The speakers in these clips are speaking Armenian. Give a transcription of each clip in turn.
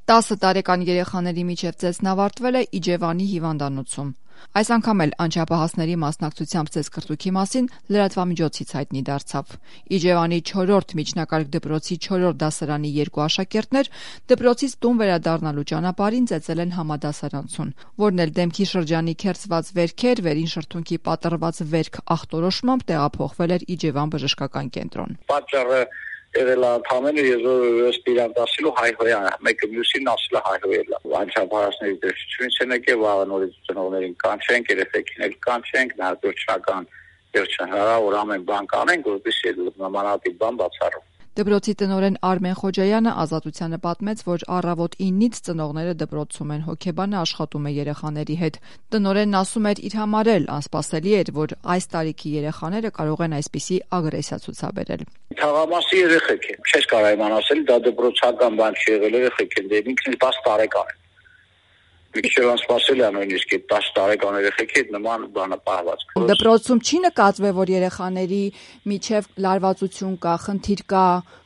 10 տարեկան երեխաների միջև ծեծն ավարտվել է Իջևանի հիվանդանոցում։ Այս անգամ էլ անչափահասների մասնակցությամբ ծեծկռտուքի մասին լրատվամիջոցից հայտնի դարձավ։ Իջևանի 4-րդ միջնակարգ դպրոցի 4-րդ դասարանի 2 աշակերտներ դպրոցից տուն վերադառնալու ճանապարհին ծեծել են համադասարանցուն, որն էլ դեմքի շրջանի քերծված վերքեր, վերին շրթունքի պատռված վերք ախտորոշմամբ տեղափոխվել էր Իջևան բժշկական կենտրոն։ Պատճառը եղել է ընդհանրապես ըստ իրան ասելու հայհոյան, մեկը մյուսին ասել է հայհոյել։ Անչափահասների դժվարությունից են եկել, վաղը նորից ծնողներին կանչենք, երեխեքին էլ կանչենք, նախորդ հնարավոր ամեն բան կանենք, որպեսզի նմանատիպ բան բացառվի։ Դպրոցի տնօրեն Արմեն Խոջայանը Ազատությանը պատմեց, որ առավոտ 9-ից ծնողները դպրոցում են, հոգեբանը աշխատում է երեխաների հետ։ Տնօրենն ասում էր, իր համար էլ անսպասելի էր, որ այս տարիքի երեխաները կարող են այսպիսի ագրեսիա ցուցաբերել։ Թաղամասի երեխեք են, չես կարող իմանալ ասել, դա դպրոցական բան չի եղել, երեխեք են, ինքնին 10 տարեկան են։ Միքիչ անսպասելի է նույնիսկ 10 տարեկան երեխեքի հետ նման բանը պահված։ Դպրոցում չի նկատվել, որ երեխաների միջև լարվածություն կա, խնդիր կա։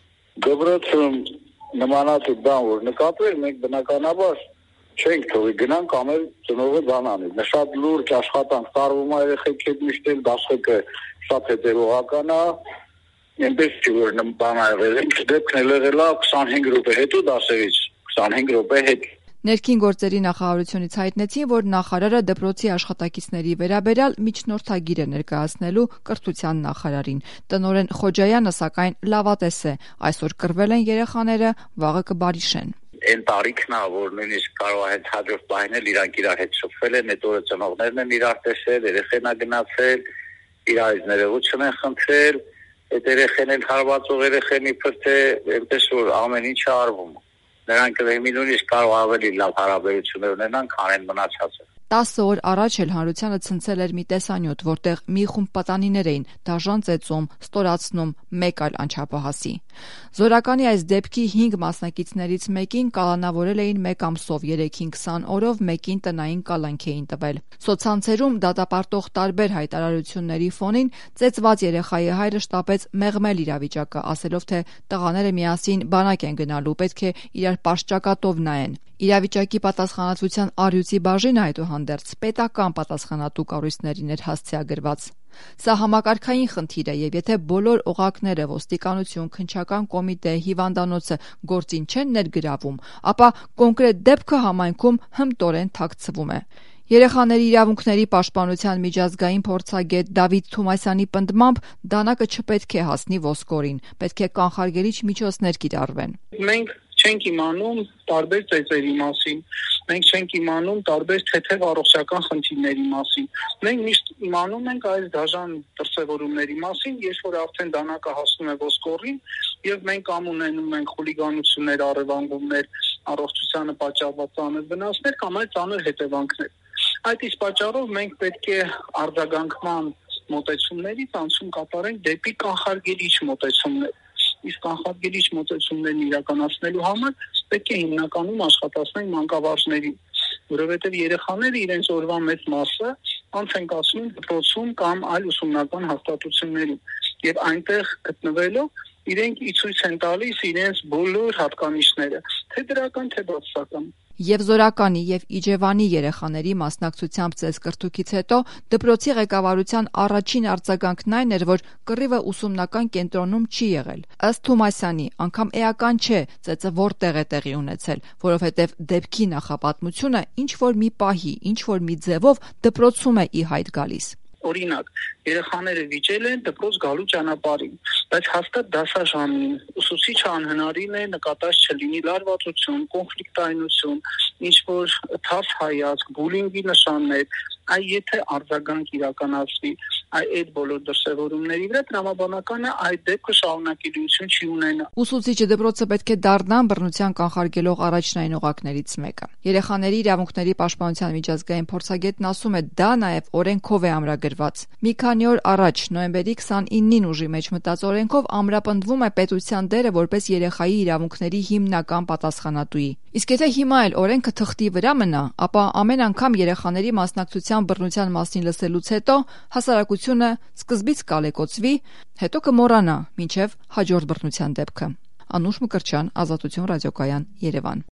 Դպրոցում նմանատիպ բան որ նկատվել, մենք բնականաբար չենք թողի գնանք ամեն ծնողը բան անի։ Շատ լուրջ աշխատանք տարվում է երեխեքի հետ միշտ էլ դասը շատ հետևողական է։ Այնպես չի որ բան եղել, դեպքն էլ եղել է 25 րոպե հետո դասերից, 25 րոպե հետ։ Ներքին գործերի նախարարությունից հայտնեցին, որ նախարարը դպրոցի աշխատակիցների վերաբերյալ միջնորդագիր է ներկայացնելու կրթության նախարարին։ Տնօրեն Խոջայանը սակայն լավատես է, այսօր կռվել են երեխաները, վաղը կբարիշեն։ Այն տարիքն է, որ նույնիսկ կարող է հաջորդ պահին էլ իրանք իրար հետ շփվել են, այդ օրը ծնողներն են իրար տեսել, երեխեն է գնացել, իրարից ներողություն են խնդրել, այդ երեխեն էլ հարվածող երեխեն իբր թե այնպես որ ամեն ինչ է արվում։ Նրանք նույնիսկ կարող ավելի լավ հարաբերություններ ունենան, քան այն մնացածը։ 10 օր առաջ էլ հանրությանը ցնցել էր մի տեսանյութ, որտեղ մի խումբ պատանիներ էին դաժան ծեծում, ստորացնում մեկ այլ անչափահասի։ Զորականի այս դեպքի 5 մասնակիցներից մեկին կալանավորել էին 1 ամսով, 3-ին 20 օրով, մեկին տնային կալանք էին տվել։ Սոցցանցերում դատապարտող տարբեր հայտարարությունների ֆոնին ծեծված երեխայի հայրը շտապեց մեղմել իրավիճակը, ասելով թե տղաները միասին բանակ են գնալու, պետք է իրար պարսճակատով նայեն։ Իրավիճակի պատասխանատվության առյուծի բաժինը այդուհանդերձ պետական պատասխանատու կառույցներին էր հասցեագրված։ Սա համակարգային խնդիր է, եւ եթե բոլոր օղակները ոստիկանություն, քննչական կոմիտե, հիվանդանոցը գործին չեն ներգրավում, ապա կոնկրետ դեպքը համայնքում հմտորեն թաքցվում է։ Երեխաների իրավունքների պաշտպանության միջազգային փորձագետ Դավիթ Թումասյանի պնդմամբ դանակը չպետք է հասնի ոսկորին, պետք է կանխարգելիչ միջոցներ կիրառվեն։ Մենք չենք իմանում տարբեր ծեծերի մասին, մենք չենք իմանում տարբեր թեթև առողջական խնդիրների մասին։ Մենք միշտ իմանում ենք այս դաժան դրսևորումների մասին, երբ որ արդեն դանակը հասնում է ոսկորին, եւ մենք կամ ունենում ենք խուլիգանություններ, առևանգումներ, առողջությանը պատճառված ծանր վնասներ կամ այլ ծանր հետևանքներ։ Այդ իսկ պատճառով մենք պետք է արձագանքման մոտեցումներից անցում կատարենք դեպի կանխարգելիչ մոտեցումներ։ Իսկ կանխարգելիչ մոտեցումներն իրականացնելու համար պետք է հիմնականում աշխատացնենք մանկավարժներին, որովհետև երեխաները իրենց օրվա մեծ մասը անց են կացնում դպրոցում կամ այլ ուսումնական հաստատություններում, եւ այնտեղ գտնվելով իրենք ի ցույց են տալիս իրենց բոլոր հատկանիշները, թե դրական, թե բացասական։ Եվ Զորականի եւ Իջևանի երեխաների մասնակցությամբ ծեծկռտուքից հետո դպրոցի ղեկավարության առաջին արձագանքն այն էր, որ կռիվը ուսումնական կենտրոնում չի եղել։ Ըստ Թումասյանի, անգամ էական չէ ծեծը որտեղ է տեղի ունեցել, որովհետեւ դեպքի նախապատմությունը ինչ որ մի պահի, ինչ որ մի ձևով դպրոցում է ի հայտ գալիս։ Օրինակ, երեխաները վիճել են դպրոց գալու ճանապարհին, բայց հաստատ դասաժամին ուսուցիչը անհնարին է նկատած չլինի լարվածություն, կոնֆլիկտայնություն, ինչ որ թաց հայացք, բուլինգի նշաններ, այ եթե արձագանք իրականացվի այդ բոլոր դրսևորումների վրա, տրամաբանական է այդ դեպքը շարունակելիություն չի ունենա։ Ուսուցիչը դպրոցը պետք է դառնան բռնության կանխարգելող առաջնային օղակներից մեկը։ Երեխաների իրավունքների պաշտպանության միջազգային փորձագետն ասում է, դա նաև օրենքով է ամրագրված։ Մի քանի օր առաջ, նոյեմբերի 29-ին ուժի մեջ մտած օրենքով ամրապնդվում է պետության դերը որպես երեխայի իրավունքների հիմնական պատասխանատուի։ Իսկ եթե հիմա էլ օրենքը թղթի վրա մնա, ապա ամեն անգամ երեխաների մասնակցության բռնության մասին լսելուց հետո հասարակությունը սկզբից կալեկոծվի, հետո կմոռանա, մինչև հաջորդ բռնության դեպքը։ Անուշ Մկրտչյան, Ազատություն ռադիոկայան, Երևան։